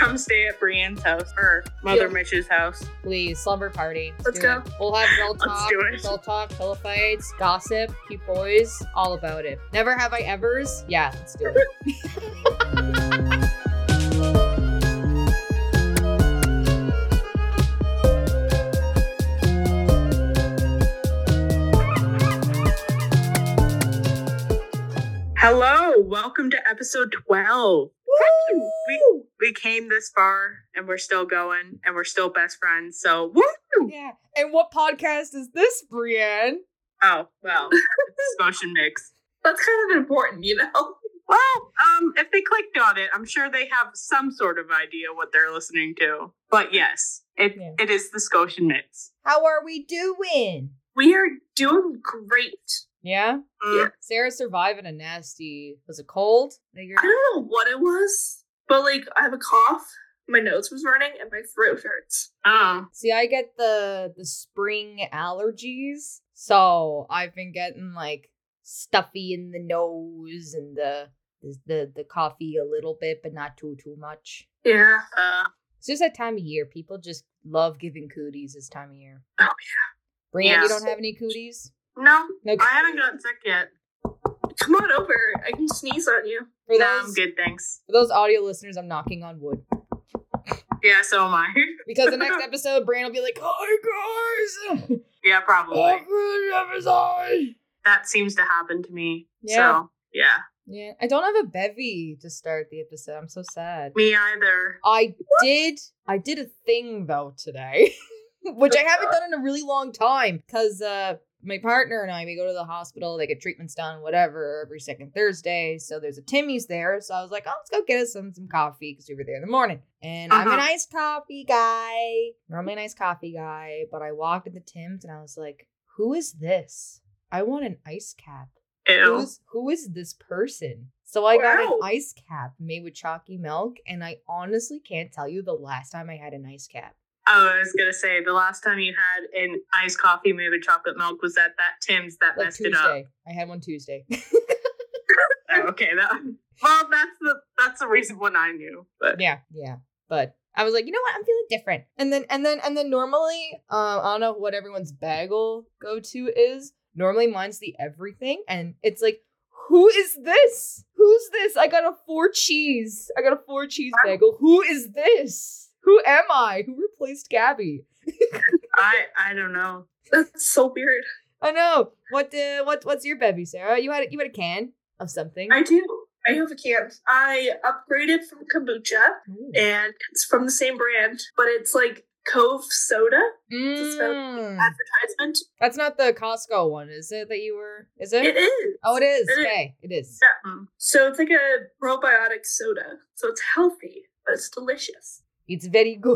Come stay at Brienne's house or Mother Mitch's house. Please, slumber party. Let's go. We'll have girl Let's talk, do it. pillow fights, gossip, cute boys, all about it. Never have I evers? Yeah, let's do it. Hello, welcome to episode 12. We came this far and we're still going and we're still best friends. So woo! Yeah. And what podcast is this, Brienne? Oh, well, it's Scotian Mix. That's kind of important, you know? Well, if they clicked on it, I'm sure they have some sort of idea what they're listening to. But yes, it is the Scotian Mix. How are we doing? We are doing great. Yeah? Yeah. Sarah surviving a nasty, was it cold? I don't know what it was, but like I have a cough, my nose was running, and my throat hurts. Oh. See, I get the spring allergies, so I've been getting like stuffy in the nose and the coffee a little bit, but not too much. Yeah. It's just that time of year. People just love giving cooties this time of year. Oh, yeah. Brienne, Yes. you don't have any cooties? No, No. I haven't gotten sick yet. Come on over. I can sneeze on you. For No, those, I'm good, thanks. for those audio listeners, I'm knocking on wood. Yeah, so am I. Because the next episode, Brienne will be like, "Hi guys, Yeah, probably. good episode." That seems to happen to me. Yeah. So, yeah. Yeah, I don't have a bevy to start the episode. I'm so sad. Me either. I did a thing though today, which I haven't done in a really long time. Because my partner and I, we go to the hospital, they get treatments done, whatever, every second Thursday. So there's a Timmy's there. So I was like, oh, let's go get us some coffee because we were there in the morning. And I'm an iced coffee guy. Normally an iced coffee guy, but I walked into Tim's and I was like, who is this? I want an ice cap. Ew. Who is this person? So I got an Wow. ice cap made with chalky milk, and I honestly can't tell you the last time I had an ice cap. Oh, I was gonna say the last time you had an iced coffee made with chocolate milk was at that Tim's that Like messed Tuesday. it up. I had one Tuesday. Oh, okay, that's the reason when I knew. But yeah. But I was like, you know what? I'm feeling different. And then normally, I don't know what everyone's bagel go-to is. Normally mine's the everything, and it's like, who is this? Who's this? I got a 4-cheese bagel. Who is this? Who am I? Who replaced Gabby? I don't know. That's so weird. I know. What's your bevy, Sarah? You had a can of something. I do. I have a can. I upgraded from kombucha, Ooh. and it's from the same brand, but it's like Cove Soda. It's a advertisement. That's not the Costco one, is it? Is it? It is. Oh, it is. It is. Okay, it is. Yeah. So it's like a probiotic soda. So it's healthy, but it's delicious. It's very good.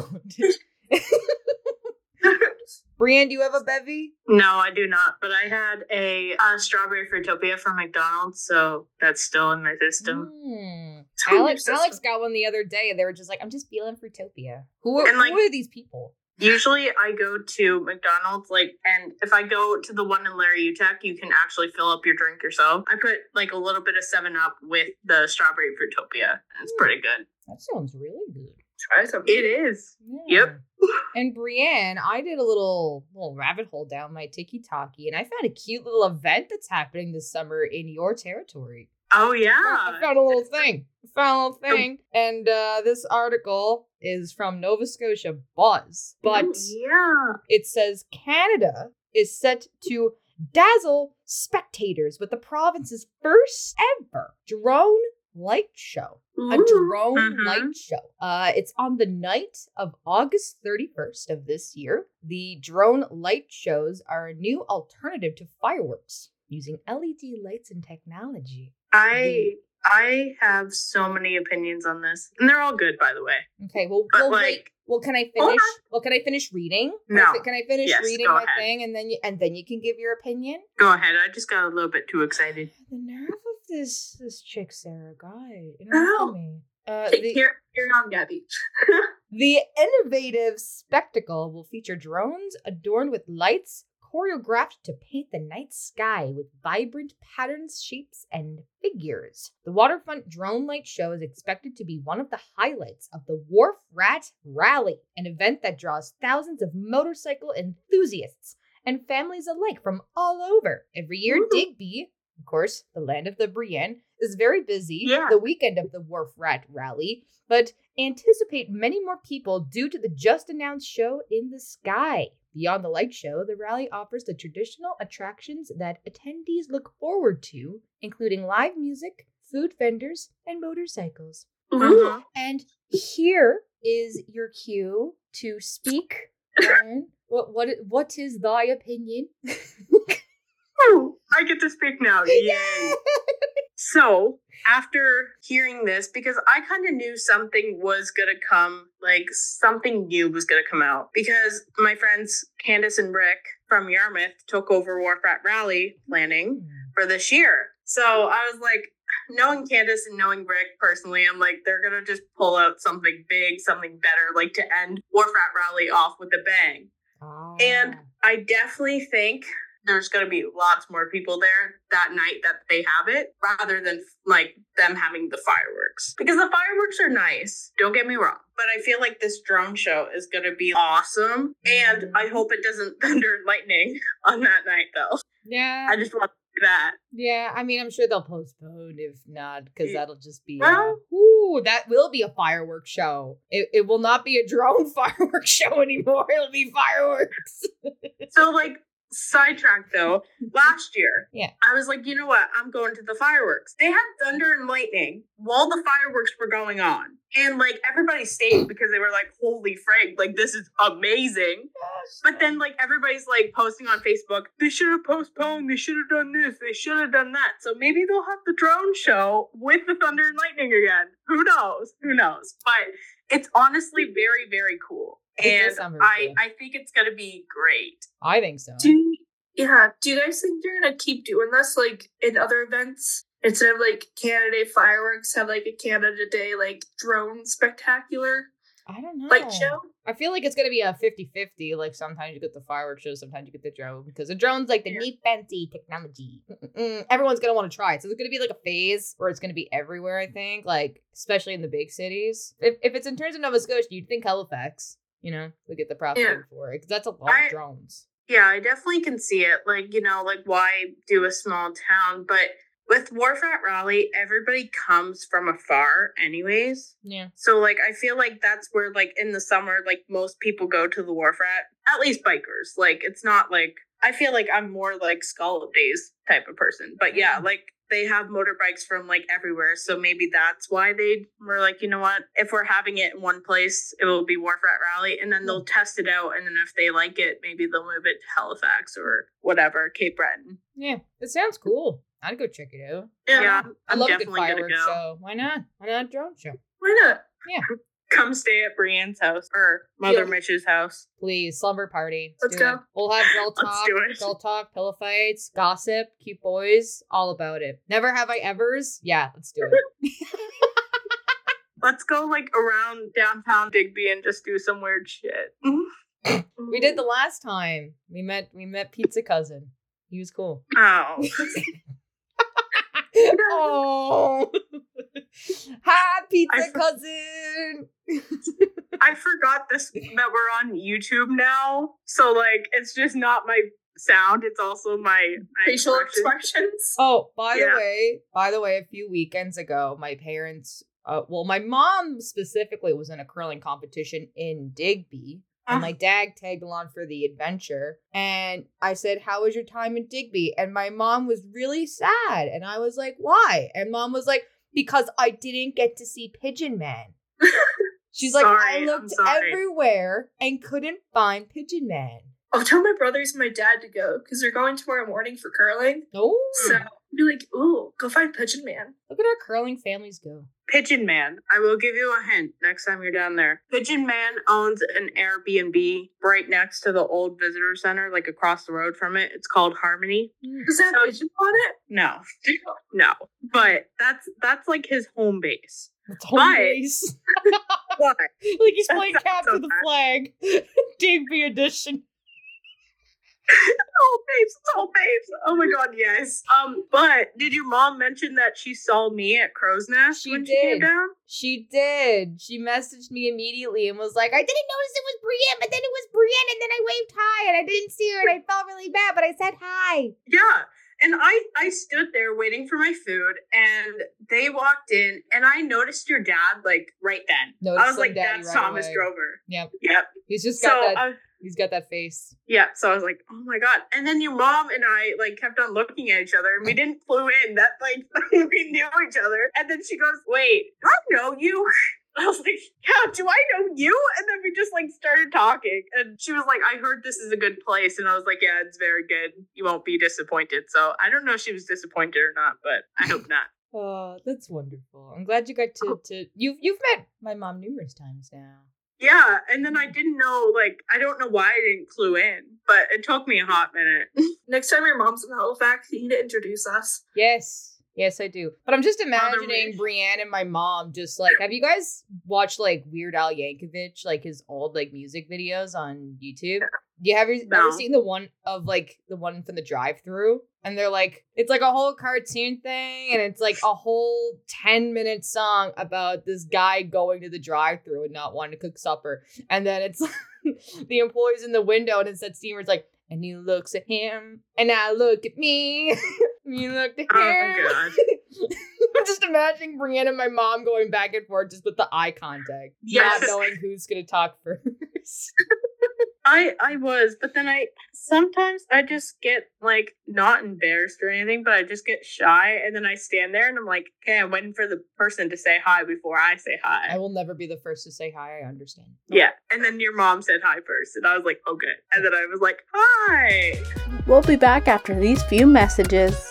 Brienne, do you have a bevy? No, I do not. But I had a strawberry Fruitopia from McDonald's, so that's still in my system. Totally Alex got one the other day, and they were just like, "I'm just feeling Fruitopia." Who And, like- are these people? Usually I go to McDonald's, and if I go to the one in Larry Utah, you can actually fill up your drink yourself. I put, a little bit of 7-Up with the strawberry Fruitopia, and it's pretty good. That sounds really good. Try something. It is. Yeah. Yep. And Brienne, I did a little rabbit hole down my TikTok, and I found a cute little event that's happening this summer in your territory. Oh, I yeah. found a little thing. And this article is from Nova Scotia Buzz. But Yeah. it says Canada is set to dazzle spectators with the province's first ever drone light show. A drone light show. It's on the night of August 31st of this year. The drone light shows are a new alternative to fireworks using LED lights and technology. I have so many opinions on this, and they're all good, by the way. Okay, well, But, wait. Well, can I finish? Well, can I finish reading? No. Can I finish Yes, reading go my ahead. thing, and then you can give your opinion? Go ahead. I just got a little bit too excited. The nerve of this chick, Sarah, guy, Ow. me. Here on Gabby. The innovative spectacle will feature drones adorned with lights, choreographed to paint the night sky with vibrant patterns, shapes, and figures. The Waterfront Drone Light Show is expected to be one of the highlights of the Wharf Rat Rally, an event that draws thousands of motorcycle enthusiasts and families alike from all over. Every year, Digby, of course, the land of the Brienne, is very busy the weekend of the Wharf Rat Rally, but anticipate many more people due to the just-announced show in the sky. Beyond the light show, the rally offers the traditional attractions that attendees look forward to, including live music, food vendors, and motorcycles. Ooh. And here is your cue to speak on what is thy opinion? Oh, I get to speak now. Yay. So, after hearing this, because I kind of knew something was going to come, like something new was going to come out, because my friends Candace and Rick from Yarmouth took over Wharf Rat Rally planning for this year. So I was like, knowing Candace and knowing Rick personally, I'm like, they're going to just pull out something big, something better, like to end Wharf Rat Rally off with a bang. Oh. And I definitely think there's going to be lots more people there that night that they have it, rather than like them having the fireworks. Because the fireworks are nice, don't get me wrong, but I feel like this drone show is going to be awesome. And I hope it doesn't thunder and lightning on that night, though. Yeah. I just want that. Yeah, I mean, I'm sure they'll postpone if not, because that'll just be, Well, that will be a fireworks show. It will not be a drone fireworks show anymore. It'll be fireworks. So, like, sidetrack though, last year, I was like, you know what? I'm going to the fireworks. They had thunder and lightning while the fireworks were going on. And like everybody stayed because they were like, holy frig, like this is amazing. But then like everybody's like posting on Facebook, they should have postponed, they should have done this, they should have done that. So maybe they'll have the drone show with the thunder and lightning again. Who knows? But it's honestly very, very cool. And I think it's going to be great. I think so. Do you guys think they're going to keep doing this, like, in other events? Instead of, like, Canada Day fireworks, have, like, a Canada Day, like, drone spectacular I don't know. light show? I feel like it's going to be a 50-50. Like, sometimes you get the fireworks show, sometimes you get the drone. Because the drone's, like, the neat, fancy technology. Everyone's going to want to try it. So there's going to be, like, a phase where it's going to be everywhere, I think. Like, especially in the big cities. If it's in terms of Nova Scotia, you'd think Halifax. You know, we get the props for it, because that's a lot of drones. Yeah, I definitely can see it. Like, you know, like, why do a small town? But with Wharf Rat Rally, everybody comes from afar anyways. Yeah. So, like, I feel like that's where, like, in the summer, like, most people go to the Wharf Rat. At least bikers. Like, it's not, like, I feel like I'm more, like, Scallop Days type of person. But, yeah, like, they have motorbikes from like everywhere. So maybe that's why they were like, you know what, if we're having it in one place, it will be Wharf Rat Rally. And then they'll test it out. And then if they like it, maybe they'll move it to Halifax or whatever, Cape Breton. Yeah, it sounds cool. I'd go check it out. Yeah, I love a good fireworks show. Why not? Why not a drone show? Why not? Yeah. Come stay at Brienne's house or Mother Mitch's house. Please, slumber party. Let's go. We'll have girl talk, pillow fights, gossip, cute boys, all about it. Never have I evers. Yeah, let's do it. Let's go like around downtown Digby and just do some weird shit. We did the last time. We met Pizza Cousin. He was cool. Oh. Oh. Hi, Pizza Cousin. I forgot this that we're on YouTube now. So like it's just not my sound, it's also my facial expressions. Oh, by the way, a few weekends ago, my parents my mom specifically was in a curling competition in Digby. And my dad tagged along for the adventure. And I said, how was your time in Digby? And my mom was really sad. And I was like, why? And mom was like, because I didn't get to see Pigeon Man. She's like, I looked everywhere and couldn't find Pigeon Man. I'll tell my brothers and my dad to go because they're going tomorrow morning for curling. Oh. So I'll be like, ooh, go find Pigeon Man. Look at our curling families go. Pigeon Man. I will give you a hint next time you're down there. Pigeon Man owns an Airbnb right next to the old visitor center, like across the road from it. It's called Harmony. Does that have pigeon on it? No. No. But that's like his home base. It's home base. What? Like he's playing capture the flag. Digby edition. It's all babes. Oh my god, yes. But did your mom mention that she saw me at Crow's Nest She when did. she came down? She did. She messaged me immediately and was like, I didn't notice it was Brienne, but then it was Brienne, and then I waved hi, and I didn't see her, and I felt really bad, but I said hi. Yeah. And I stood there waiting for my food, and they walked in, and I noticed your dad, like, right then. Noticed I was like, Daddy that's right Thomas away. Drover. Yep. Yep. He's just got So, that. He's got that face. yeah, so I was like, oh my god. And then your mom and I, like, kept on looking at each other, and we didn't clue in that, like, we knew each other. And then she goes, wait, I know you. I was like, yeah, do I know you? And then we just, like, started talking. And she was like, I heard this is a good place. And I was like, yeah, it's very good. You won't be disappointed. So I don't know if she was disappointed or not, but I hope not. Oh, that's wonderful. I'm glad you got to you've met my mom numerous times now. Yeah, and then I didn't know, like, I don't know why I didn't clue in, but it took me a hot minute. Next time your mom's in Halifax, you need to introduce us. Yes, I do. But I'm just imagining Rich. Brienne and my mom just like, have you guys watched like Weird Al Yankovic, like his old like music videos on YouTube? Do you ever seen the one from the drive-thru? And they're like, it's like a whole cartoon thing, and it's like a whole 10-minute song about this guy going to the drive-thru and not wanting to cook supper. And then it's the employees in the window, and it's that scene where it's like, and he looks at him, and I look at me. You look at him. Oh my god. I'm just imagining Brienne and my mom going back and forth just with the eye contact. Yes. Not knowing who's going to talk first. I was, but then sometimes I just get, like, not embarrassed or anything, but I just get shy, and then I stand there and I'm like, okay, I'm waiting for the person to say hi before I say hi. I will never be the first to say hi, I understand. Yeah, and then your mom said hi first, and I was like, oh good. And then I was like, hi! We'll be back after these few messages.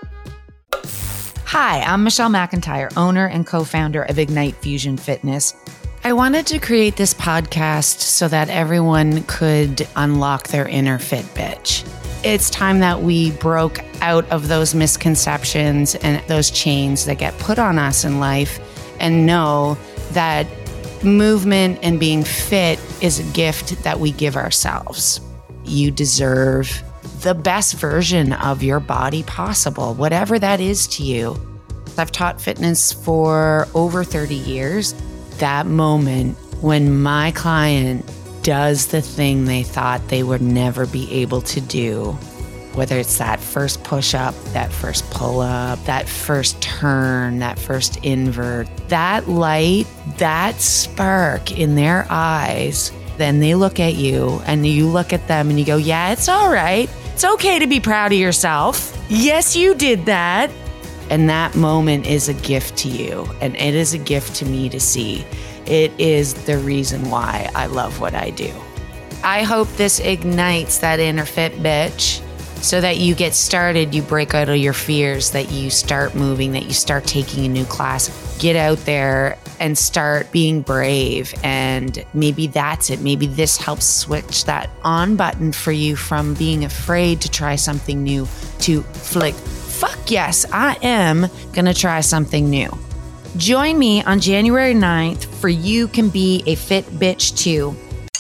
Hi, I'm Michelle McIntyre, owner and co-founder of Ignite Fusion Fitness. I wanted to create this podcast so that everyone could unlock their inner fit bitch. It's time that we broke out of those misconceptions and those chains that get put on us in life and know that movement and being fit is a gift that we give ourselves. You deserve the best version of your body possible, whatever that is to you. I've taught fitness for over 30 years. That moment when my client does the thing they thought they would never be able to do, whether it's that first push-up, that first pull-up, that first turn, that first invert, that light, that spark in their eyes, then they look at you and you look at them and you go, yeah, it's all right. It's okay to be proud of yourself. Yes, you did that. And that moment is a gift to you, and it is a gift to me to see. It is the reason why I love what I do. I hope this ignites that inner fit bitch so that you get started, you break out of your fears, that you start moving, that you start taking a new class. Get out there and start being brave, and maybe that's it. Maybe this helps switch that on button for you from being afraid to try something new to flick. Fuck yes, I am gonna try something new. Join me on January 9th for You Can Be a Fit Bitch Too.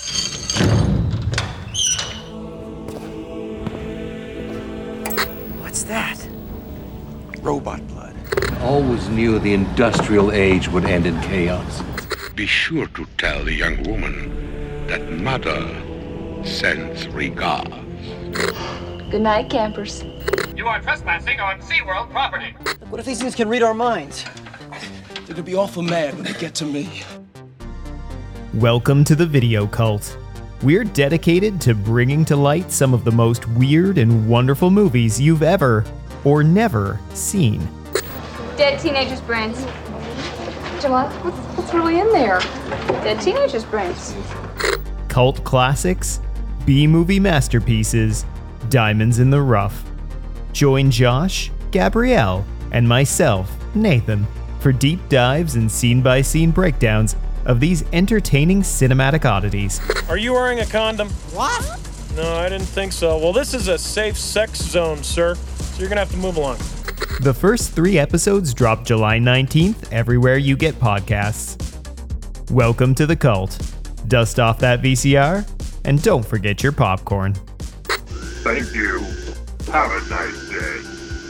What's that? Robot blood. Always knew the industrial age would end in chaos. Be sure to tell the young woman that Mother sends regards. Good night, campers. You are trespassing on SeaWorld property. What if these things can read our minds? They're gonna be awful mad when they get to me. Welcome to the Video Cult. We're dedicated to bringing to light some of the most weird and wonderful movies you've ever or never seen. Dead teenagers' brains. Jamila, what's really in there? Dead teenagers' brains. Cult classics, B-movie masterpieces, diamonds in the rough. Join Josh, Gabrielle, and myself, Nathan, for deep dives and scene-by-scene breakdowns of these entertaining cinematic oddities. Are you wearing a condom? What? No, I didn't think so. Well, this is a safe sex zone, sir, so you're gonna have to move along. The first 3 episodes drop July 19th everywhere you get podcasts. Welcome to the cult. Dust off that VCR, and don't forget your popcorn. Thank you. Have a nice day.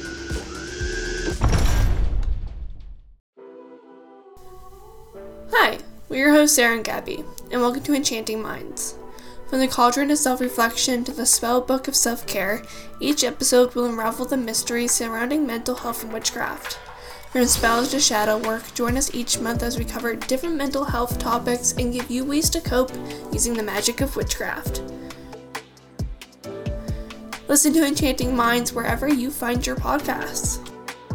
Hi, we're your hosts Sarah and Gabby, and welcome to Enchanting Minds. From the cauldron of self-reflection to the spell book of self-care, each episode will unravel the mysteries surrounding mental health and witchcraft. From spells to shadow work, join us each month as we cover different mental health topics and give you ways to cope using the magic of witchcraft. Listen to Enchanting Minds wherever you find your podcasts.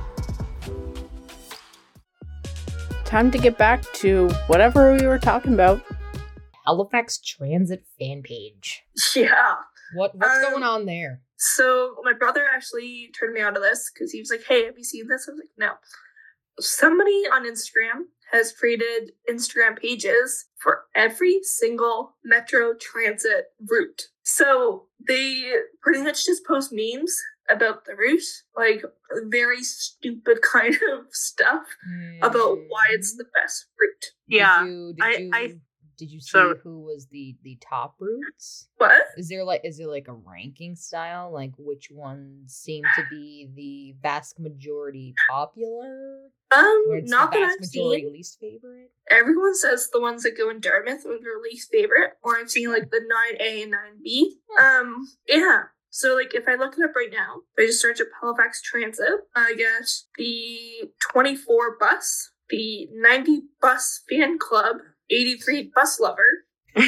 Time to get back to whatever we were talking about. Halifax Transit fan page. Yeah. What's going on there? So my brother actually turned me onto this because he was like, hey, have you seen this? I was like, no. Somebody on Instagram has created Instagram pages for every single Metro Transit route. So they pretty much just post memes about the route, like very stupid kind of stuff about why it's the best route. Yeah. Did you see who was the top routes? What? Is there like a ranking style? Like which ones seem to be the vast majority popular? Not that I've seen. Least favorite? Everyone says the ones that go in Dartmouth are their least favorite, or I've seen like the 9A and 9B. Yeah. So like if I look it up right now, if I just search up Halifax Transit, I get the 24 bus, the 90 bus fan club, 83 bus lover,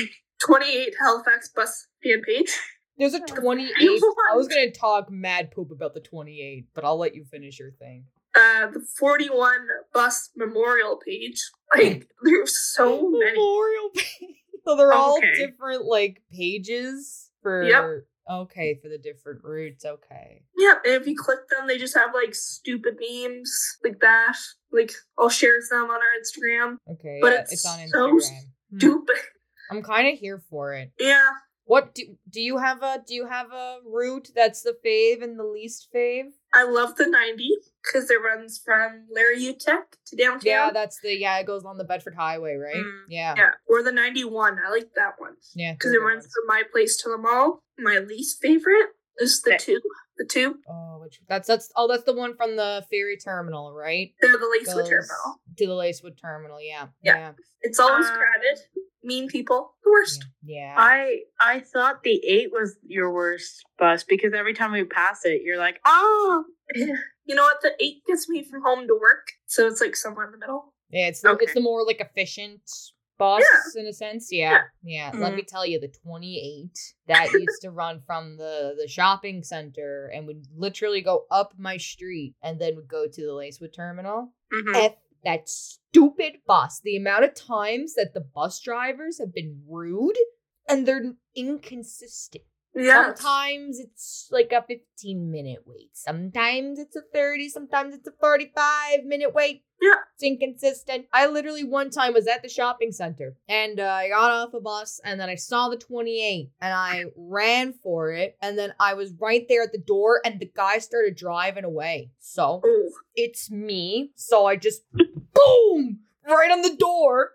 28 Halifax bus fan page. There's a 28. I was going to talk mad poop about the 28, but I'll let you finish your thing. The 41 bus memorial page. Like, there's so many. Memorial page. So they're all different, like, pages for... Yep. Okay, for the different routes, okay. Yeah, and if you click them, they just have, like, stupid memes like that. Like, I'll share some on our Instagram. Okay, but yeah, it's on Instagram. So stupid. I'm kind of here for it. Yeah. What do you have a route that's the fave and the least fave? I love the 90 because it runs from Larry Utech to downtown. Yeah, it goes on the Bedford Highway, right? Yeah. Yeah, or the 91. I like that one. Yeah, because it runs from my place to the mall. My least favorite is the 2. The 2. Oh, that's the one from the ferry terminal, right? To the Lacewood terminal. To the Lacewood terminal, yeah. It's always crowded. Mean people, the worst. Yeah. I thought the 8 was your worst bus because every time we pass it, you're like, oh. You know what? The 8 gets me from home to work, so it's like somewhere in the middle. Yeah, it's the more like efficient bus in a sense. Yeah. Mm-hmm. Let me tell you, the 28 that used to run from the shopping center and would literally go up my street and then would go to the Lacewood terminal. Mm-hmm. That stupid bus. The amount of times that the bus drivers have been rude and they're inconsistent. Yeah. Sometimes it's like a 15-minute wait. Sometimes it's a 30. Sometimes it's a 45-minute wait. Yeah. It's inconsistent. I literally one time was at the shopping center and I got off a bus and then I saw the 28 and I ran for it and then I was right there at the door and the guy started driving away. So it's me. So I just boom right on the door.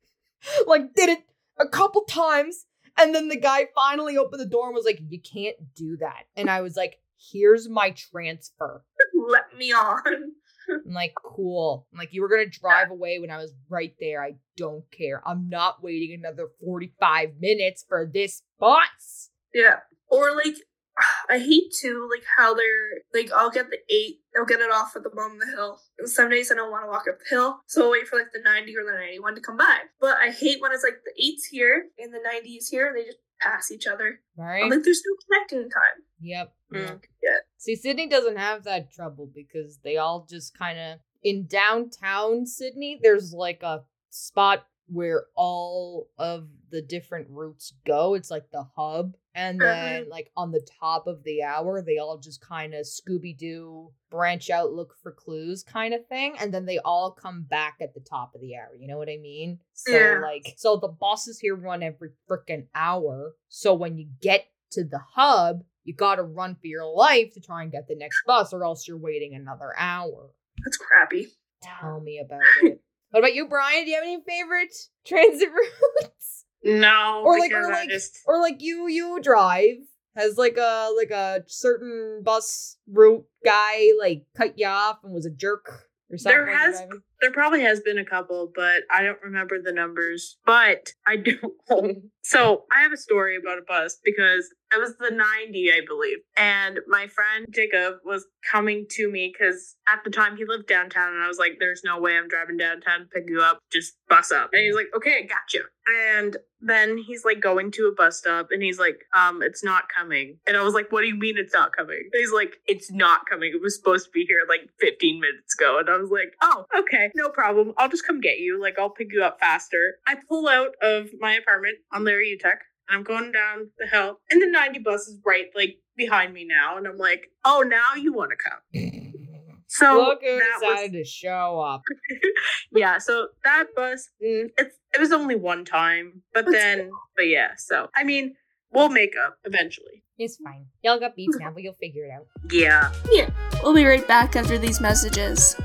Like did it a couple times. And then the guy finally opened the door and was like, you can't do that. And I was like, here's my transfer. Let me on. I'm like, cool. I'm like, you were going to drive away when I was right there. I don't care. I'm not waiting another 45 minutes for this bus. Yeah. Or like, I hate to, like, how they're, like, I'll get the 8, I'll get it off at the bottom of the hill. And some days I don't want to walk up the hill, so I'll wait for, like, the 90 or the 91 to come by. But I hate when it's, like, the 8's here and the 90's here, and they just pass each other. Right. I'm like, there's no connecting time. Yep. Yeah. See, Sydney doesn't have that trouble because they all just kind of, in downtown Sydney, there's, like, a spot where all of the different routes go. It's like the hub. And then, like, on the top of the hour, they all just kind of Scooby-Doo, branch out, look for clues kind of thing. And then they all come back at the top of the hour. You know what I mean? So, so the buses here run every freaking hour. So when you get to the hub, you gotta run for your life to try and get the next bus, or else you're waiting another hour. That's crappy. Tell me about it. What about you, Brian? Do you have any favorite transit routes? No, or like you drive Has like a certain bus route guy like cut you off and was a jerk or something? There probably has been a couple, but I don't remember the numbers. But I do. So I have a story about a bus because it was the 90, I believe. And my friend Jacob was coming to me because at the time he lived downtown. And I was like, there's no way I'm driving downtown to pick you up. Just bus up. And he's like, okay, I got you. And then he's like going to a bus stop and he's like, it's not coming. And I was like, what do you mean it's not coming? And he's like, it's not coming. It was supposed to be here like 15 minutes ago. And I was like, oh, okay, no problem. I'll just come get you. Like, I'll pick you up faster. I pull out of my apartment on Larry Utech and I'm going down the hill and the 90 bus is right like behind me now. And I'm like, oh, now you want to come. So look who decided to show up. Yeah, so that bus, it was only one time, but yeah, so, I mean, we'll make up eventually. It's fine. Y'all got beats now, but you'll figure it out. Yeah. We'll be right back after these messages.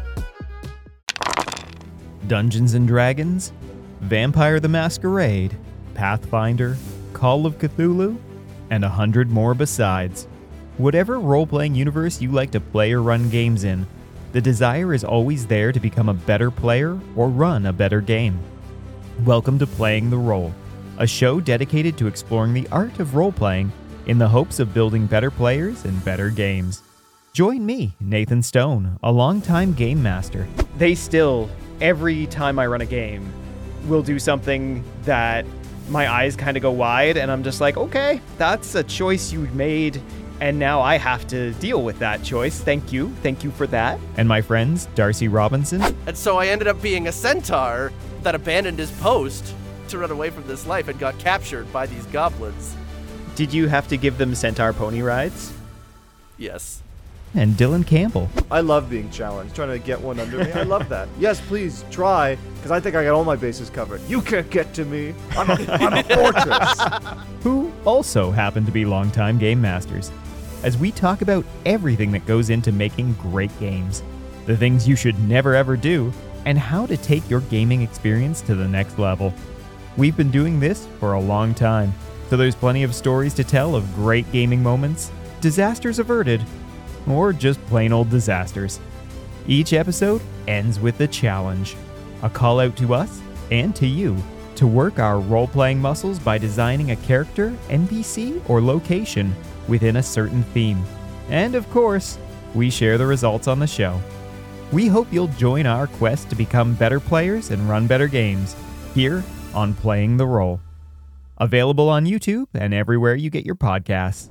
Dungeons & Dragons, Vampire the Masquerade, Pathfinder, Call of Cthulhu, and 100 more besides. Whatever role-playing universe you like to play or run games in, the desire is always there to become a better player or run a better game. Welcome to Playing the Role, a show dedicated to exploring the art of role-playing in the hopes of building better players and better games. Join me, Nathan Stone, a longtime game master. They still, every time I run a game, will do something that my eyes kind of go wide, and I'm just like, okay, that's a choice you made, and now I have to deal with that choice. Thank you for that. And my friends, Darcy Robinson. And so I ended up being a centaur that abandoned his post to run away from this life and got captured by these goblins. Did you have to give them centaur pony rides? Yes. And Dylan Campbell. I love being challenged, trying to get one under me. I love that. Yes, please, try, because I think I got all my bases covered. You can't get to me. I'm a fortress. Who also happen to be longtime game masters, as we talk about everything that goes into making great games, the things you should never ever do, and how to take your gaming experience to the next level. We've been doing this for a long time, so there's plenty of stories to tell of great gaming moments, disasters averted, or just plain old disasters. Each episode ends with a challenge, a call out to us and to you to work our role-playing muscles by designing a character, NPC, or location within a certain theme. And of course, we share the results on the show. We hope you'll join our quest to become better players and run better games here on Playing the Role. Available on YouTube and everywhere you get your podcasts.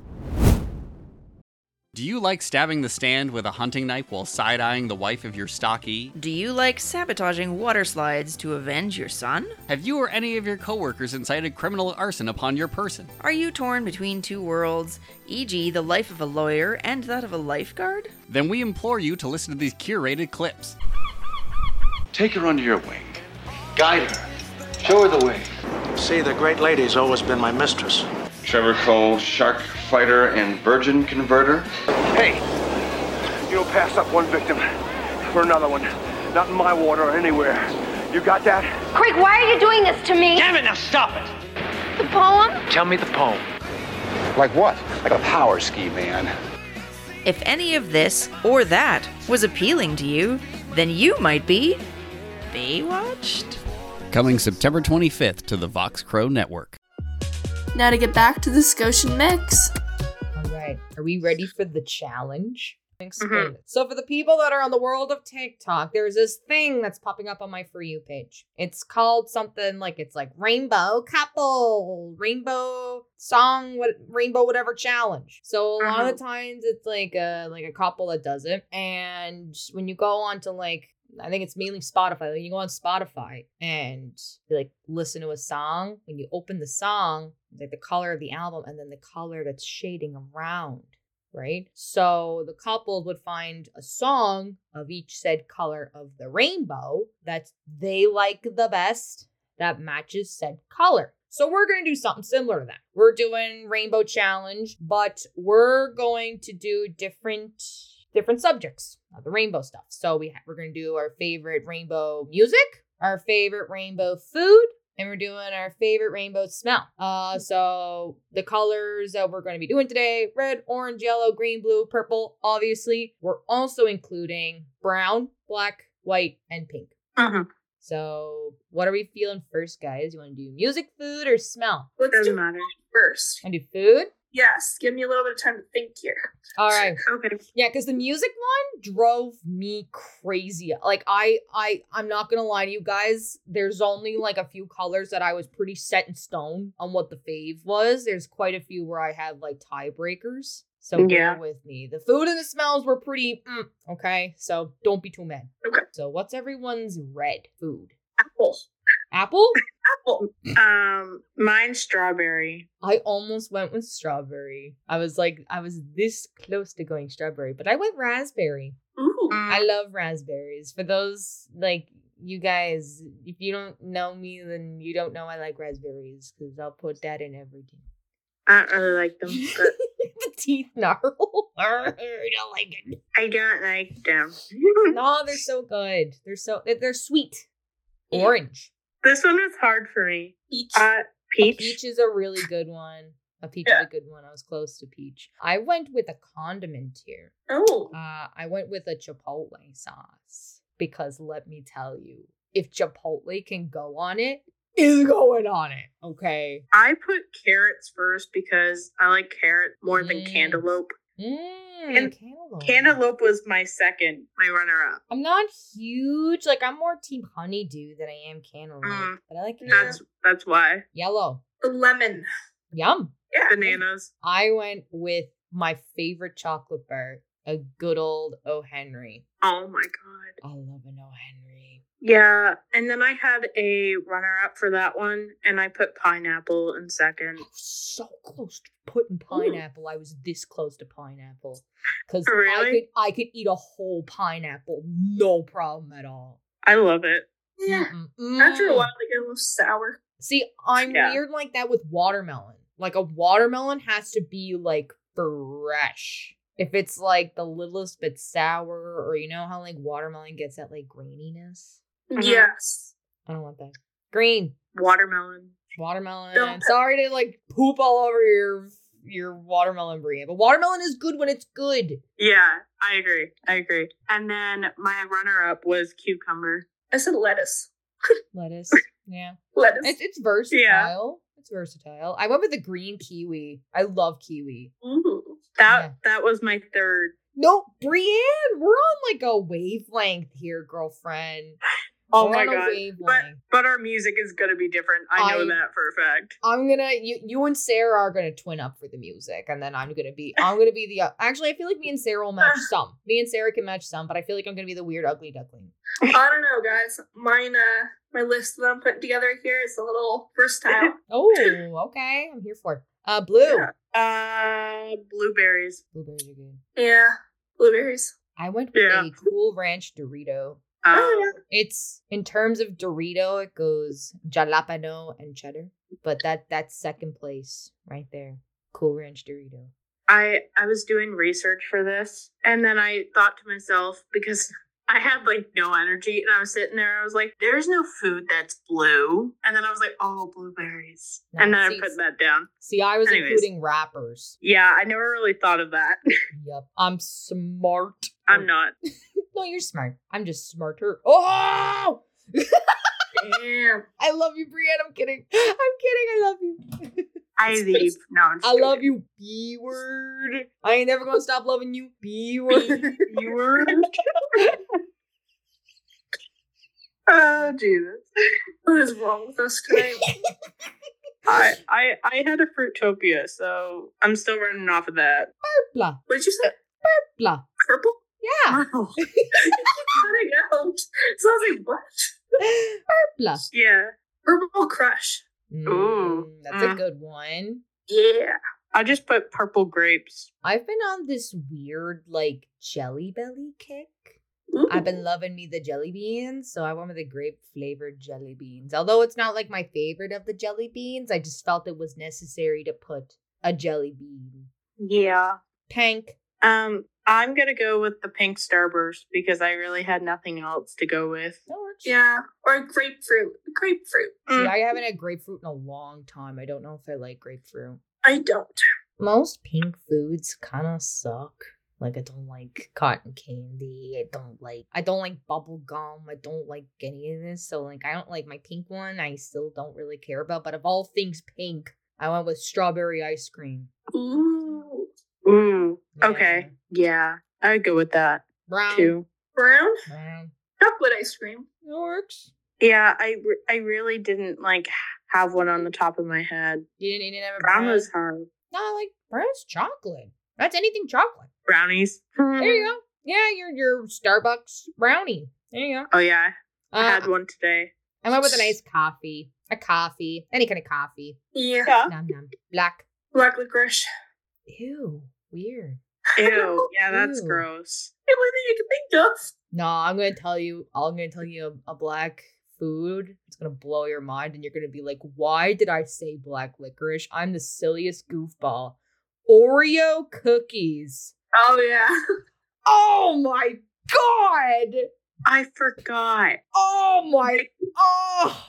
Do you like stabbing the stand with a hunting knife while side-eyeing the wife of your stocky? Do you like sabotaging water slides to avenge your son? Have you or any of your coworkers incited criminal arson upon your person? Are you torn between two worlds, e.g. the life of a lawyer and that of a lifeguard? Then we implore you to listen to these curated clips. Take her under your wing. Guide her. Show her the way. See, the great lady's always been my mistress. Trevor Cole, shark fighter and virgin converter. Hey, you don't pass up one victim for another one. Not in my water or anywhere. You got that? Craig, why are you doing this to me? Damn it, now stop it! The poem? Tell me the poem. Like what? Like a power ski, man. If any of this or that was appealing to you, then you might be Baywatched. Coming September 25th to the Vox Crow Network. Now to get back to the Scotian mix. All right, are we ready for the challenge? Explain it. So for the people that are on the world of TikTok, there's this thing that's popping up on my For You page. It's called something like, it's like Rainbow Couple, Rainbow Song, Rainbow Whatever Challenge. So a lot of times it's like a couple that does it. And when you go on to like, I think it's mainly Spotify. Like you go on Spotify and you like listen to a song. When you open the song, like the color of the album and then the color that's shading around, right? So the couple would find a song of each said color of the rainbow that they like the best that matches said color. So we're going to do something similar to that. We're doing Rainbow Challenge, but we're going to do different subjects of the rainbow stuff. So we're going to do our favorite rainbow music, our favorite rainbow food, and we're doing our favorite rainbow smell. So the colors that we're going to be doing today, red, orange, yellow, green, blue, purple, obviously. We're also including brown, black, white, and pink. So what are we feeling first, guys? You want to do music, food, or smell? Let's do first. And do food? Yes, give me a little bit of time to think here. All right. Okay. Yeah, because the music one drove me crazy. Like I'm not gonna lie to you guys. There's only like a few colors that I was pretty set in stone on what the fave was. There's quite a few where I had like tiebreakers. So bear with me. The food and the smells were pretty okay. So don't be too mad. Okay. So what's everyone's red food? Apple. Apple? Apple. Mine's strawberry. I almost went with strawberry. I was this close to going strawberry, but I went raspberry. Ooh. I love raspberries. For those, like, you guys, if you don't know me, then you don't know I like raspberries, because I'll put that in everything. I don't really like them, but... The teeth gnarl. I don't like it. I don't like them. No, they're so good. They're sweet. Orange. This one was hard for me. Peach. Peach. A peach is a really good one. A peach is a good one. I was close to peach. I went with a condiment here. Oh. I went with a chipotle sauce. Because let me tell you, if chipotle can go on it, is going on it. Okay. I put carrots first because I like carrot more than cantaloupe. And cantaloupe was my runner-up. I'm not huge. Like, I'm more team honeydew than I am cantaloupe. But I like cantaloupe. That's why. Yellow. Lemon. Yum. Yeah. Bananas. I went with my favorite chocolate bar, a good old O. Henry. Oh my god. I love an O. Henry. Yeah, and then I had a runner-up for that one, and I put pineapple in second. I was so close to putting pineapple. Ooh. I was this close to pineapple. Because really? I could eat a whole pineapple, no problem at all. I love it. Yeah. After a while, they get a little sour. See, I'm weird like that with watermelon. Like, a watermelon has to be, like, fresh. If it's, like, the littlest bit sour, or you know how, like, watermelon gets that, like, graininess? Yes. I don't want that. Green. Watermelon. Sorry to, like, poop all over your watermelon, Bria, but watermelon is good when it's good. Yeah, I agree. And then my runner-up was cucumber. I said lettuce. Lettuce. Yeah. Lettuce. It's versatile. Yeah. It's versatile. I went with the green kiwi. I love kiwi. Ooh. That was my third. No, Brienne, we're on like a wavelength here, girlfriend. Oh my god! But our music is gonna be different. I know that for a fact. You and Sarah are gonna twin up for the music, and then I'm gonna be the. Actually, I feel like me and Sarah will match some. Me and Sarah can match some, but I feel like I'm gonna be the weird ugly duckling. I don't know, guys. My list that I'm putting together here is a little versatile. Oh, okay. I'm here for it. Blue. Yeah. Blueberries. Blueberries are good. Yeah, blueberries. I went with a Cool Ranch Dorito. It's in terms of Dorito, it goes jalapeno and cheddar, but that's second place right there. Cool Ranch Dorito. I was doing research for this, and then I thought to myself, because I had like no energy, and I was sitting there, I was like, there's no food that's blue. And then I was like, oh, blueberries. No, and then I put that down. See, I was including wrappers. Yeah, I never really thought of that. Yep. I'm smart. I'm not. No, you're smart. I'm just smarter. Oh! Damn. I love you, Brienne. I'm kidding. I love you. I leave. No, I'm just I love you, B-word. I ain't never gonna stop loving you, B-word. B-word. Oh, Jesus. What is wrong with us today? I had a Fruitopia, so I'm still running off of that. Purpla. What did you say? Purpla. Purple? Yeah. Oh. Cutting out. Sounds like what? Purpla. Yeah. Purple Crush. Ooh. That's a good one. Yeah. I just put purple grapes. I've been on this weird, like, Jelly Belly kick. Ooh. I've been loving me the jelly beans, so I went with the grape-flavored jelly beans. Although it's not, like, my favorite of the jelly beans, I just felt it was necessary to put a jelly bean. Yeah. Pink. I'm gonna go with the pink Starburst because I really had nothing else to go with. Yeah, or grapefruit. Grapefruit. See, I haven't had grapefruit in a long time. I don't know if I like grapefruit. I don't. Most pink foods kind of suck. Like, I don't like cotton candy. I don't like bubble gum. I don't like any of this. So, like, I don't like my pink one. I still don't really care about. But of all things pink, I went with strawberry ice cream. Ooh. Ooh. Yeah. Okay. Yeah. I'd go with that. Brown. Too. Brown? Brown. Chocolate ice cream. It works. Yeah, I really didn't like have one on the top of my head. You didn't have a Brown brown? was hard. No, like, brown's chocolate. That's anything chocolate. Brownies. There you go. Yeah, your Starbucks brownie. There you go. Oh yeah. I had one today. I went with a nice coffee. A coffee. Any kind of coffee. Yeah. Nom nom. Black. Black licorice. Ew. Weird. Ew. Yeah, that's Ew. gross. Everything you can think of. No, I'm gonna tell you a black food. It's gonna blow your mind, and you're gonna be like, "Why did I say black licorice? I'm the silliest goofball." Oreo cookies. Oh yeah. Oh my god! I forgot. Oh my! Oh,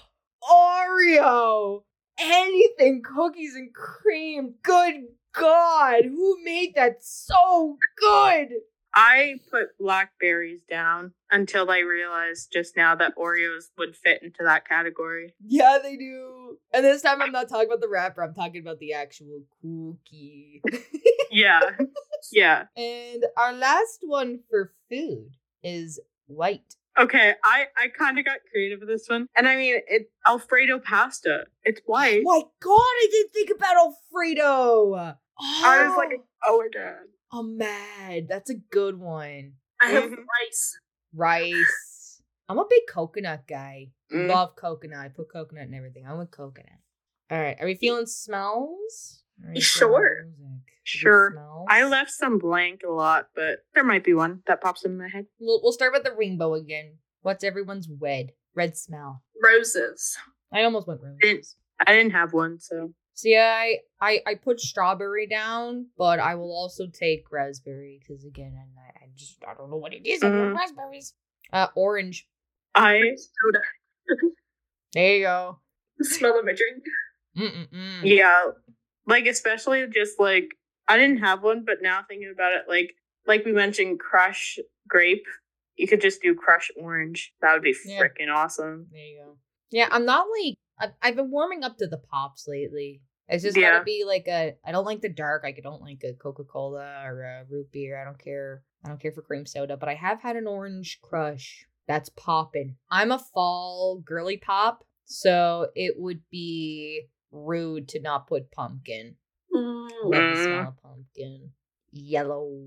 Oreo! Anything cookies and cream. Good God, who made that so good? I put blackberries down until I realized just now that Oreos would fit into that category. Yeah, they do. And this time I'm not talking about the wrapper, I'm talking about the actual cookie. Yeah. Yeah. And our last one for food is white. Okay, I kind of got creative with this one. And I mean, it's Alfredo pasta. It's white. Oh my god, I didn't think about Alfredo. I was like, oh my god. I'm mad. That's a good one. I have rice. Rice. I'm a big coconut guy. Mm. Love coconut. I put coconut in everything. I'm with coconut. All right. Are we feeling smells? Are we feeling Sure. music? Sure. Smells? I left some blank a lot, but there might be one that pops in my head. We'll start with the rainbow again. What's everyone's red smell? Roses. I almost went roses. I didn't have one, so. So yeah, I put strawberry down, but I will also take raspberry because again, I don't know what it is. I want raspberries. Orange. Soda. There you go. The smell of my drink. Mm-mm-mm. Yeah, like especially just like I didn't have one, but now thinking about it, like we mentioned, crush grape. You could just do crush orange. That would be freaking awesome. There you go. Yeah, I'm not like I've been warming up to the pops lately. It's just Yeah. gotta be like I don't like the dark. I don't like a Coca-Cola or a root beer. I don't care for cream soda. But I have had an orange crush that's popping. I'm a fall girly pop, so it would be rude to not put pumpkin. Love the smell of pumpkin. Yellow.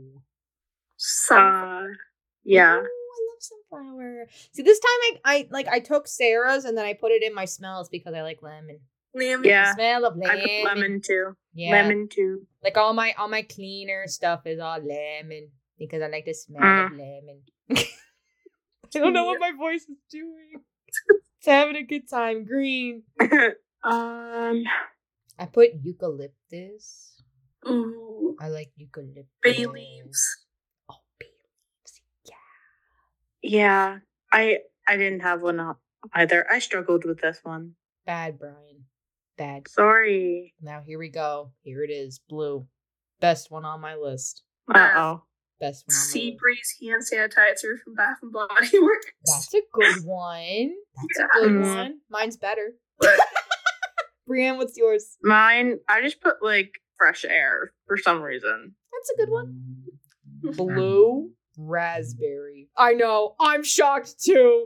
Yeah. Ooh, I love sunflower. See, this time I took Sarah's and then I put it in my smells because I like lemon. Lemon. Yeah. The smell of I lemon. put lemon too. Yeah. Lemon too. Like all my cleaner stuff is all lemon because I like the smell of lemon. I don't know what my voice is doing. It's having a good time. Green. I put eucalyptus. Ooh. I like eucalyptus. Bay leaves. Oh, bay leaves. Yeah. I didn't have one either. I struggled with this one. Bad, Brian. Bad. Sorry. Now here we go. Here it is. Blue. Best one on my list. Uh-oh. Best one on my Sea list. Breeze hand sanitizer from Bath and Body Works. That's a good one. That's Yeah. a good Mhm. one. Mine's better. Brienne, what's yours? Mine, I just put like fresh air for some reason. That's a good one. Blue raspberry. I know. I'm shocked too.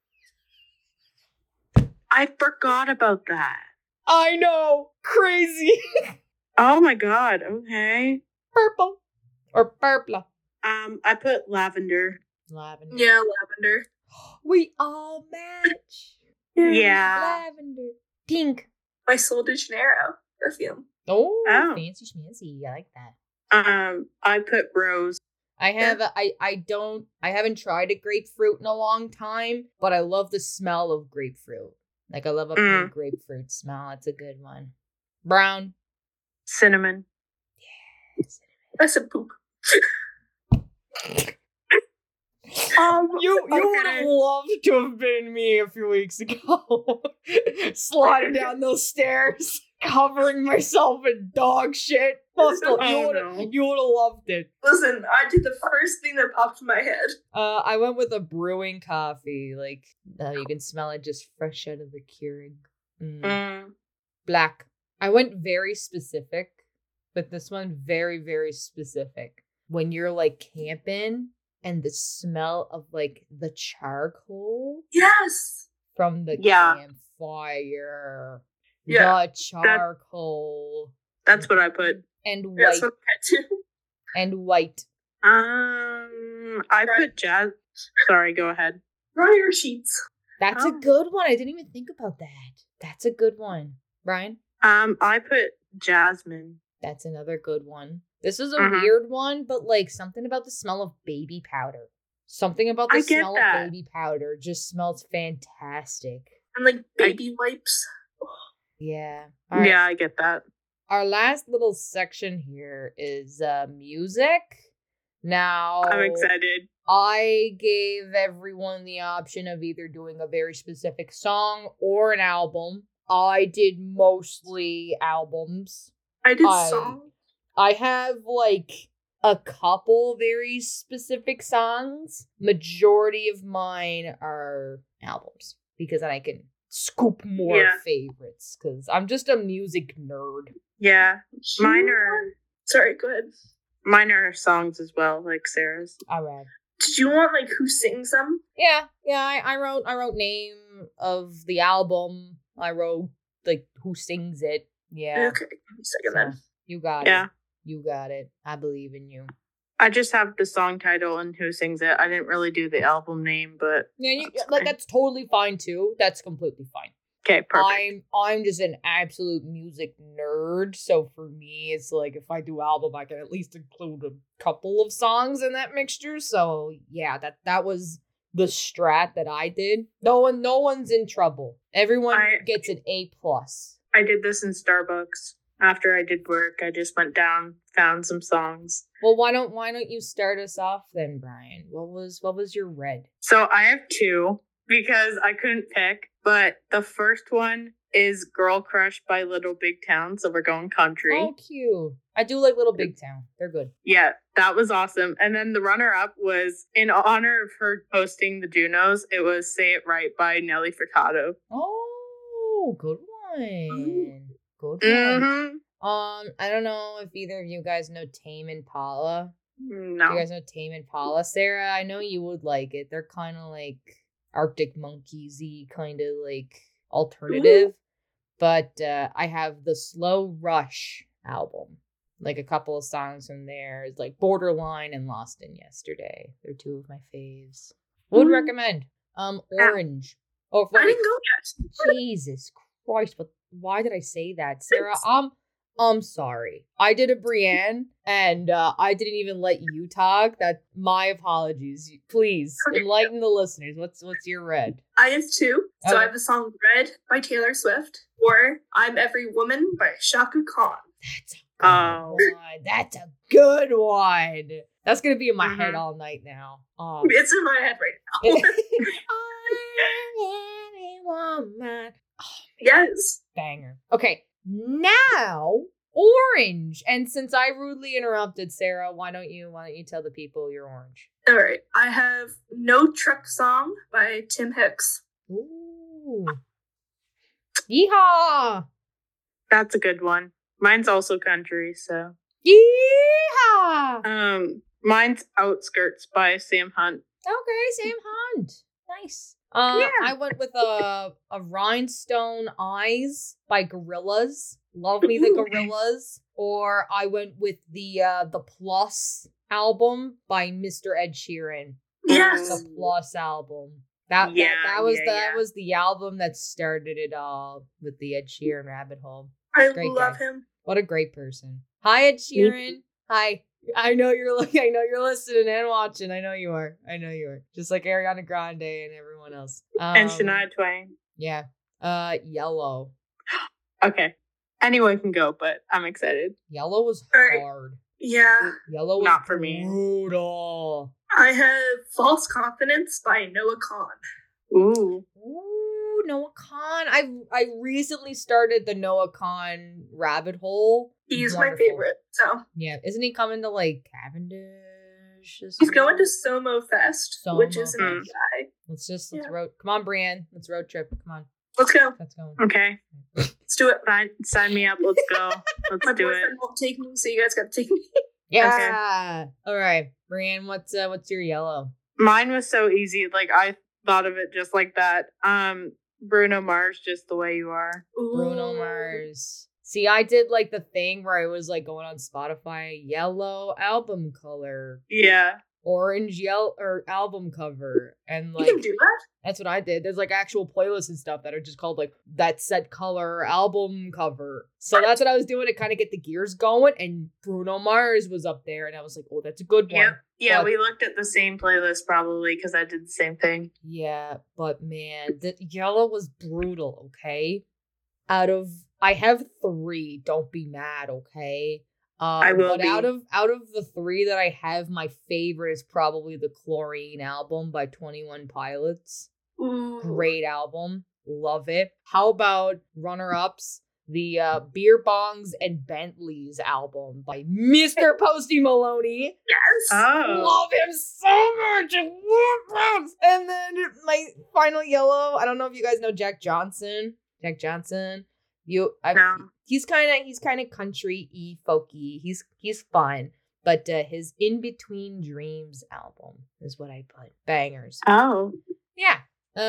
I forgot about that. I know. Crazy. Oh my god. Okay. Purple. Or purple. I put lavender. Lavender. Yeah, lavender. We all match. Yeah. Lavender. Pink. My Sol de Janeiro perfume. Oh, Oh. fancy schmancy. I like that. I put rose. I have I haven't tried a grapefruit in a long time, but I love the smell of grapefruit. Like I love a pink grapefruit smell. It's a good one. Brown. Cinnamon. Yeah, cinnamon. That's a poop. You would have loved to have been me a few weeks ago. Sliding down those stairs, covering myself in dog shit. You would have loved it. Listen, I did the first thing that popped in my head. I went with a brewing coffee. Like, you can smell it just fresh out of the Keurig. Black. I went very specific, but this one very, very specific. When you're like camping and the smell of like the charcoal. Yes. From the campfire. Yeah. The charcoal. That's what I put. And white. That's what I too. And white. I put jazz. Sorry, go ahead. Dryer sheets. That's a good one. I didn't even think about that. That's a good one. Brian? I put jasmine. That's another good one. This is a weird one, but like something about the smell of baby powder. Something about the smell of baby powder just smells fantastic. And like baby wipes. Yeah. Yeah, I get that. Our last little section here is music. Now, I'm excited. I gave everyone the option of either doing a very specific song or an album. I did mostly albums. I did songs. I have like a couple very specific songs. Majority of mine are albums because then I can scoop more favorites because I'm just a music nerd. Yeah, mine are. Sorry, go ahead. Mine are songs as well, like Sarah's. All right. Did you want like who sings them? Yeah. I wrote name of the album. I wrote like who sings it. Yeah. Okay, give me a second then. You got it. Yeah. You got it. I believe in you. I just have the song title and who sings it. I didn't really do the album name, but yeah, that's totally fine too. That's completely fine. Okay, perfect. I'm just an absolute music nerd, so for me, it's like if I do album, I can at least include a couple of songs in that mixture. So yeah, that was the strat that I did. No one's in trouble. Everyone gets an A+. I did this in Starbucks. After I did work, I just went down, found some songs. Well, why don't you start us off then, Brian? What was your red? So I have two because I couldn't pick, but the first one is Girl Crush by Little Big Town, so we're going country. Oh, cute. I do like Little Big Town. They're good. Yeah, that was awesome. And then the runner-up was, in honor of her hosting the Junos, it was Say It Right by Nelly Furtado. Oh, good one. Good one. Mm-hmm. I don't know if either of you guys know Tame Impala. No. You guys know Tame Impala? Sarah, I know you would like it. They're kind of like Arctic Monkeys-y, kind of like alternative. But I have the Slow Rush album. Like a couple of songs from there is like Borderline and Lost in Yesterday. They're two of my faves. Would recommend. Orange. Oh, I didn't go yet. Jesus Christ, but why did I say that? Sarah, I'm sorry. I did a Brienne and I didn't even let you talk. That my apologies. Please enlighten the listeners. What's your red? I have two. So I have the song Red by Taylor Swift or I'm Every Woman by Shaka Khan. That's a good one. That's gonna be in my head all night now. It's in my head right now. Yes. Banger. Okay, now Orange. And since I rudely interrupted Sarah, why don't you tell the people you're Orange? All right. I have No Truck Song by Tim Hicks. Ooh. Yeehaw! That's a good one. Mine's also country, so. Yeehaw! Mine's Outskirts by Sam Hunt. Okay, Sam Hunt. Nice. I went with a Rhinestone Eyes by Gorillaz. Love Me the Gorillaz. Or I went with the Plus album by Mr. Ed Sheeran. Yes. The Plus album. That was the album that started it all with the Ed Sheeran rabbit hole. I love him. What a great person. Hi, Ed Sheeran. Hi. I know you're listening and watching. I know you are. Just like Ariana Grande and everyone else. And Shania Twain. Yeah. Yellow. Okay. Anyone can go, but I'm excited. Yellow was hard. Yeah. Yellow was Not for me. brutal. I have False Confidence by Noah Kahan. Ooh. Ooh, Noah Kahan. I recently started the Noah Kahan rabbit hole. He's Wonderful. my favorite. So Yeah, isn't he coming to like Cavendish? he's going to Somo Fest, which is in Somo PI. Let's road. Come on, Brienne. Let's road trip. Come on. Let's go. Let's go. Okay. Let's do it. Sign me up. Let's go. Let's My do it. boyfriend won't take me, so you guys got to take me. Yeah. All right, Brienne. What's your yellow? Mine was so easy. Like I thought of it just like that. Bruno Mars, Just the Way You Are. Bruno Mars. See, I did like the thing where I was like going on Spotify, yellow album color, Yeah. orange yellow or album cover, and like You can do that? that's what I did. There's like actual playlists and stuff that are just called like that set color album cover. So that's what I was doing to kind of get the gears going, and Bruno Mars was up there, and I was like, oh, that's a good one. Yep. Yeah, But- we looked at the same playlist probably because I did the same thing. Yeah, but man, the yellow was brutal, okay? I have 3, don't be mad, okay? I will but be. out of the 3 that I have, my favorite is probably the Chlorine album by 21 Pilots. Ooh. Great album. Love it. How about runner-ups? The Beer Bongs and Bentleys album by Mr. Posty Maloney. Yes. Oh. Love him so much. I love him. And then my final yellow. I don't know if you guys know Jack Johnson. Jack Johnson. No. He's kind of country-y, folky. He's fun. But his In Between Dreams album is what I put. Bangers. Oh. Yeah.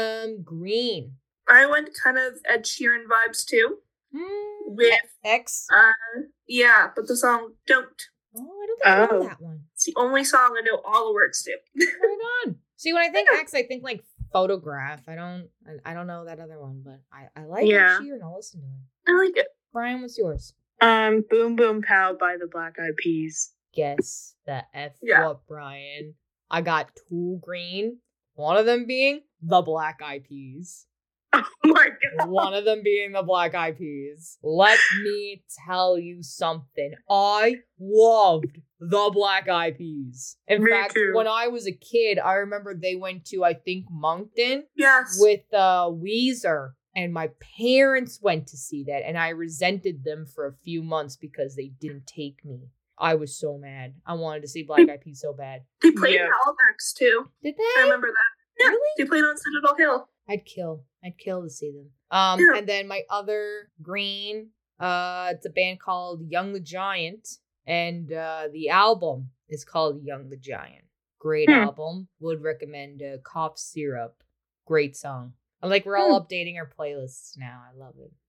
Green. I went kind of Ed Sheeran vibes too. With X. Yeah, but the song Don't. Oh, I don't think I know that one. It's the only song I know all the words to. Right on. See, when I think X, I think like Photograph. I don't know that other one, but I like Ed Sheeran. I'll listen to it. I like it. Brian, what's yours? Boom Boom Pow by the Black Eyed Peas. Guess the F Yeah. what, Brian. I got 2 green. One of them being the Black Eyed Peas. Oh my god. One of them being the Black Eyed Peas. Let me tell you something. I loved the Black Eyed Peas. In Me fact, too. when I was a kid, I remember they went to, I think, Moncton Yes. with Weezer. And my parents went to see that. And I resented them for a few months because they didn't take me. I was so mad. I wanted to see Black Eyed Peas so bad. They played Yeah. in Halifax too. Did I they? remember that. Yeah, Really? they played on Citadel Hill. I'd kill to see them. Yeah. And then my other green, it's a band called Young the Giant, and the album is called Young the Giant. Great album. Would recommend Cough Syrup. Great song. I like we're all updating our playlists now. I love it.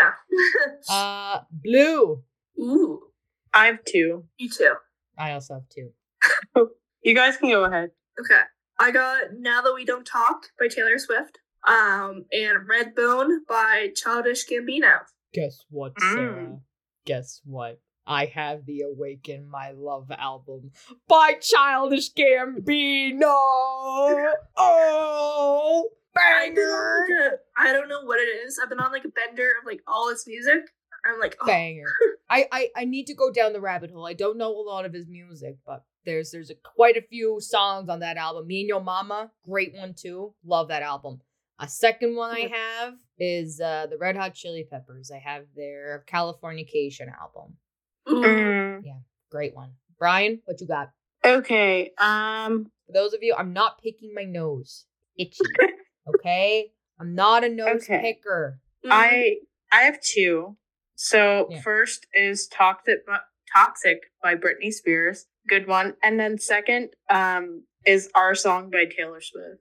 Yeah. Blue. Ooh. I have 2. Me too. I also have 2. You guys can go ahead. Okay. I got Now That We Don't Talk by Taylor Swift. And Redbone by Childish Gambino. Guess what, Sarah? Guess what? I have the Awaken My Love album by Childish Gambino. Oh, banger! I don't know what it is. I've been on like a bender of like all his music. I'm like, oh. Banger. I need to go down the rabbit hole. I don't know a lot of his music, but there's quite a few songs on that album. Me and Your Mama, great one too. Love that album. A second one I have is the Red Hot Chili Peppers. I have their Californication album. Yeah, great one. Brian, what you got? Okay. For those of you, I'm not picking my nose. Itchy. Okay? I'm not a nose picker. I have 2. So first is Toxic by Britney Spears. Good one. And then second is Our Song by Taylor Swift.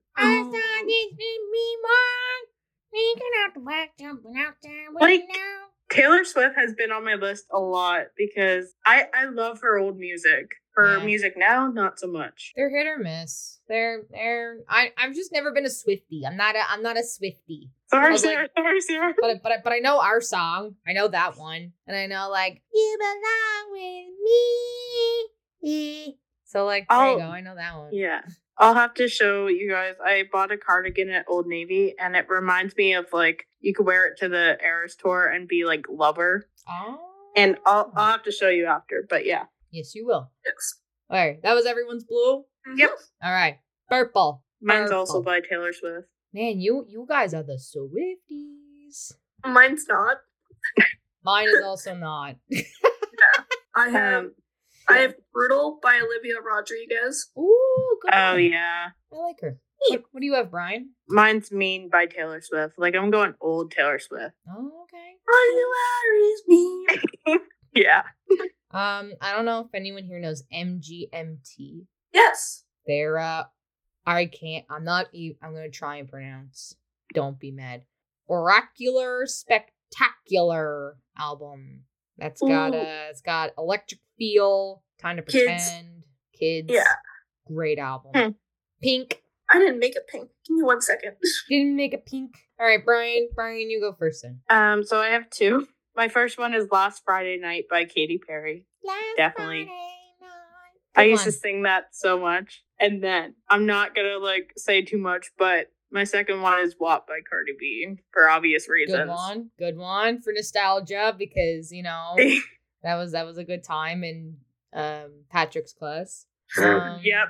Like, Taylor Swift has been on my list a lot because I love her old music. Her music now, not so much. They're hit or miss. I've just never been a Swiftie. I'm not a Swiftie. Sorry, Sarah. But I know Our Song. I know that one. And I know like You Belong With Me. So like there you go. I know that one. Yeah. I'll have to show you guys. I bought a cardigan at Old Navy and it reminds me of like you could wear it to the Eras tour and be like Lover. Oh. And I'll have to show you after, but yeah. Yes, you will. Yes. All right, that was everyone's blue? Yep. All right, purple. Mine's also Purple. by Taylor Swift. Man, you guys are the Swifties. Mine's not. Mine is also not. I have Brutal by Olivia Rodriguez. Ooh, good Oh, one. yeah. I like her. What do you have, Brian? Mine's Mean by Taylor Swift. Like, I'm going old Taylor Swift. Oh, okay. Are you mean? Yeah. I don't know if anyone here knows MGMT. Yes. They're I'm gonna try and pronounce. Don't be mad. Oracular Spectacular album. It's got electric feel, time to pretend, kids. Yeah. Great album. Pink. I didn't make it pink. Give me 1 second. Didn't make it pink. All right, Brian, you go first then. So I have two. My first one is Last Friday Night by Katy Perry. Definitely. I used to sing that so much. And then I'm not gonna say too much, but my second one is WAP by Cardi B for obvious reasons. Good one for nostalgia because that was a good time in Patrick's class. Yep.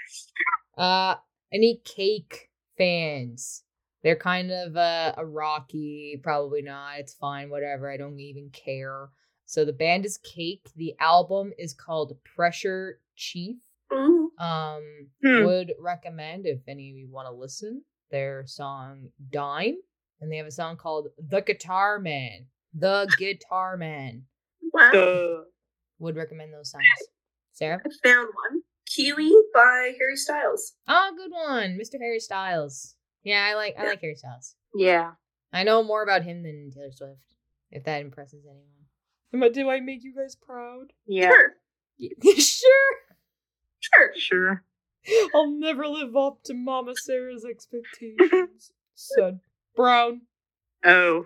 Any Cake fans? They're kind of a rocky, probably not. It's fine, whatever. I don't even care. So the band is Cake. The album is called Pressure Chief. Would recommend if any of you want to listen. Their song Dime, and they have a song called The Guitar Man. The Guitar Man. Wow. Would recommend those songs. Sarah? I found one. Kiwi by Harry Styles. Oh, good one. Mr. Harry Styles. Yeah, I like Harry Styles. Yeah. I know more about him than Taylor Swift, if that impresses anyone. But do I make you guys proud? Yeah. Sure. I'll never live up to Mama Sarah's expectations. Said Brown. Oh.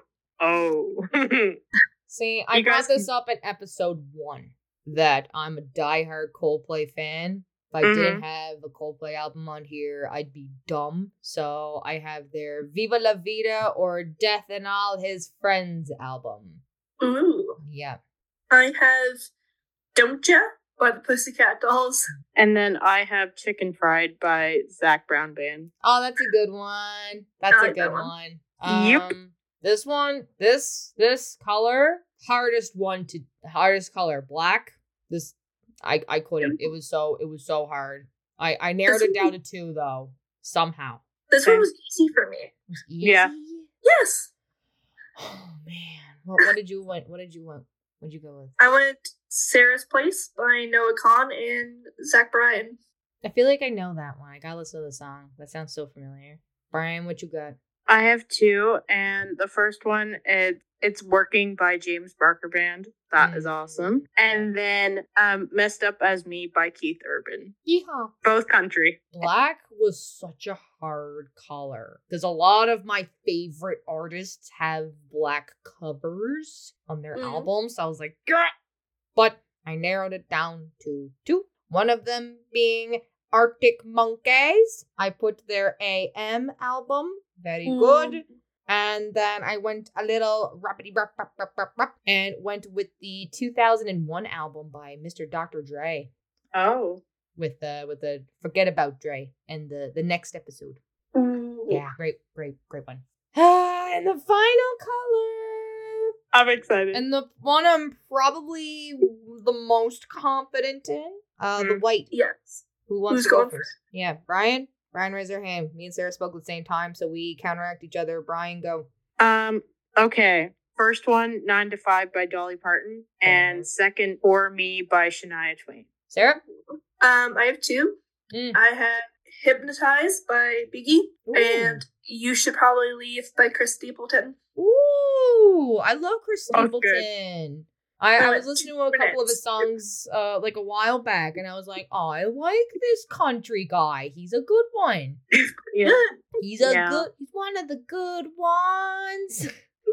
See, I brought this up in episode 1 that I'm a diehard Coldplay fan. If I didn't have the Coldplay album on here, I'd be dumb. So I have their Viva La Vida or Death and All His Friends album. Ooh. Yeah. I have Don't Ya by the Pussycat Dolls. And then I have Chicken Fried by Zac Brown Band. Oh, that's a good one. That's a good one. Yep. This one, this color, hardest color, black. This, I couldn't. It was so hard. I narrowed it down to 2 though, somehow. This one was easy for me. It was easy? Yeah. Yes. Oh man. What did you want? What'd you go with? I went Sarah's Place by Noah Kahn and Zach Bryan. I feel like I know that one. I gotta listen to the song. That sounds so familiar. Brian, what you got? I have 2, and the first one it's Working by James Barker Band. That is awesome. And then Messed Up as Me by Keith Urban. Yeehaw. Both country. Black was such a hard color because a lot of my favorite artists have black covers on their albums. So I was like, gah! But I narrowed it down to 2. One of them being Arctic Monkeys. I put their AM album. Very good. And then I went a little rap and went with the 2001 album by Mr. Dr. Dre. Oh. With the Forget About Dre and the next episode. Yeah, great one. And the final color. I'm excited. And the one I'm probably the most confident in, the white. Yes. Who wants Who's to go going first? Yeah, Brian. Brian raised her hand. Me and Sarah spoke at the same time, so we counteract each other. Brian, go. Okay. First one, 9 to 5 by Dolly Parton, and second, For Me by Shania Twain. Sarah? I have 2. I have Hypnotized by Biggie and You Should Probably Leave by Chris Stapleton. Ooh, I love Chris Stapleton. I was listening to a couple of his songs a while back, and I was like, oh, I like this country guy. He's a good one. Yeah. He's one of the good ones.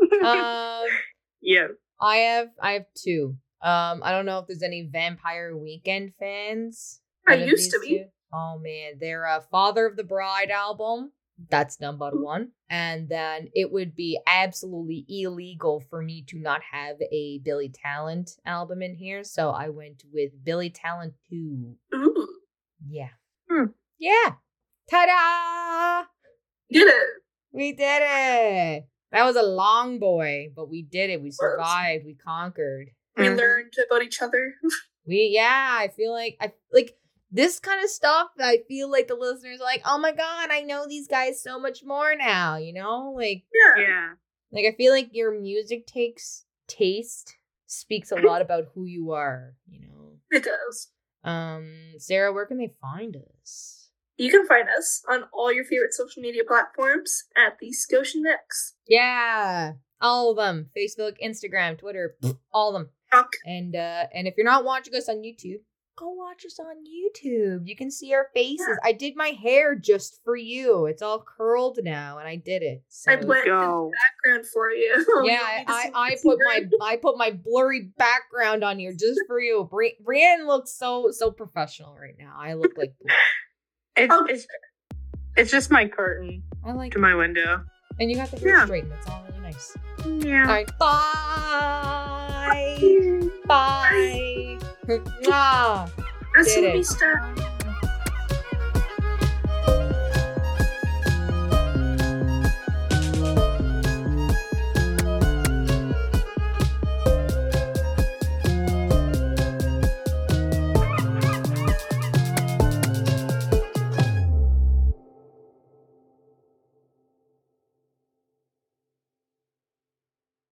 Yeah. I have 2. I don't know if there's any Vampire Weekend fans. I used to be. Oh man, their Father of the Bride album That's number one. And then it would be absolutely illegal for me to not have a Billy Talent album in here. So I went with Billy Talent 2. Ooh. Yeah. Yeah. Ta-da! Did it. We did it. That was a long boy, but we did it. We survived. We conquered. We learned about each other. I feel like this kind of stuff, I feel like the listeners are like, oh my God, I know these guys so much more now, you know? Like, Yeah. like I feel like your music taste speaks a lot about who you are, you know? It does. Sarah, where can they find us? You can find us on all your favorite social media platforms at the Scotian Mix. Yeah, all of them. Facebook, Instagram, Twitter, all of them. And if you're not watching us on YouTube, go watch us on YouTube. You can see our faces. Yeah. I did my hair just for you. It's all curled now, and I did it. So. I blended the background for you. Yeah, I put my blurry background on here just for you. Brienne looks so professional right now. I look like it's just my curtain. I like to my window, and you got the hair straightened. It's all really nice. Yeah. All right. Bye. Bye. Mwah. Hasta la vista.